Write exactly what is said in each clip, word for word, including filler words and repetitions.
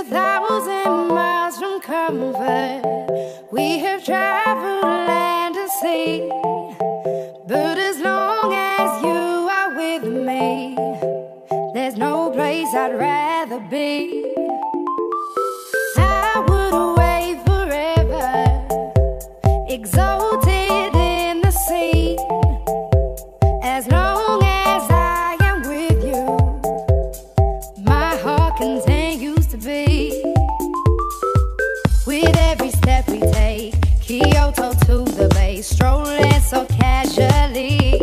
a thousand miles from comfort. We have traveled land and sea, but as long as you are with me, there's no place I'd rather be. I would away forever, exalted in the sea. As long as I am with you, my heart continues to beat. With every step we take, Kyoto to the bay, strolling so casually.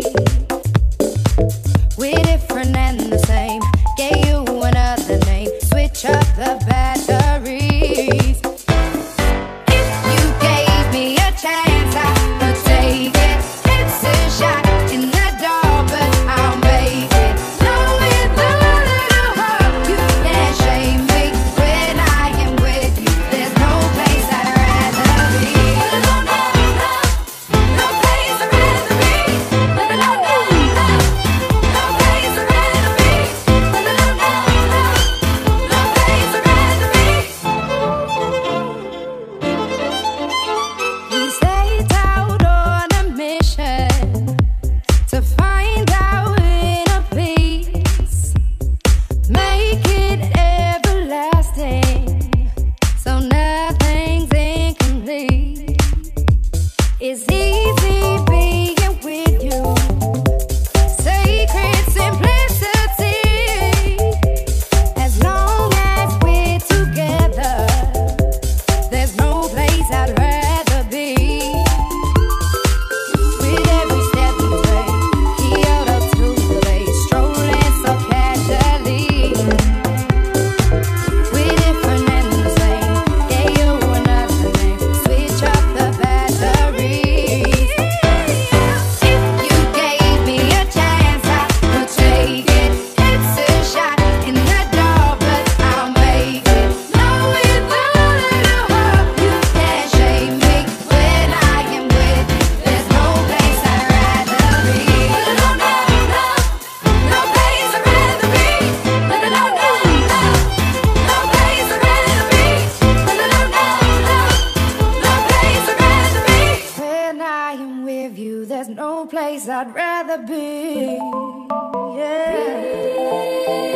We're different and the same, gave you another name, switch up the batteries. If you gave me a chance, I would take it. It's a shot in the dark, but I'll make it. Knowing the little hope, you can't shame me. When I am with you, there's no place I'd rather be. No, no, no, no place I'd rather be. No, no, no, no, no place I'd rather be. No, no, no, no, no place I'd rather be. We set out on a mission to find our inner peace, make it everlasting, so nothing's incomplete. It's easy being with you, sacred simplicity. As long as we're together, there's no place I'd rather be. With every step we take, Kyoto to the bay, strolling so casually. We're different and the same, gave you another name, switch up the batteries. If you gave me a chance, I would take it. It's a shot in the dark, but I'll make it. Knowing the little hope, you can't shame me. When I am with you, there's no place I'd rather be. No, no, no, no place I'd rather be. No, no, no, no, no place I'd rather be. No, no, no, no, no place I'd rather be. When I am with you, there's no place I'd rather be. Yeah.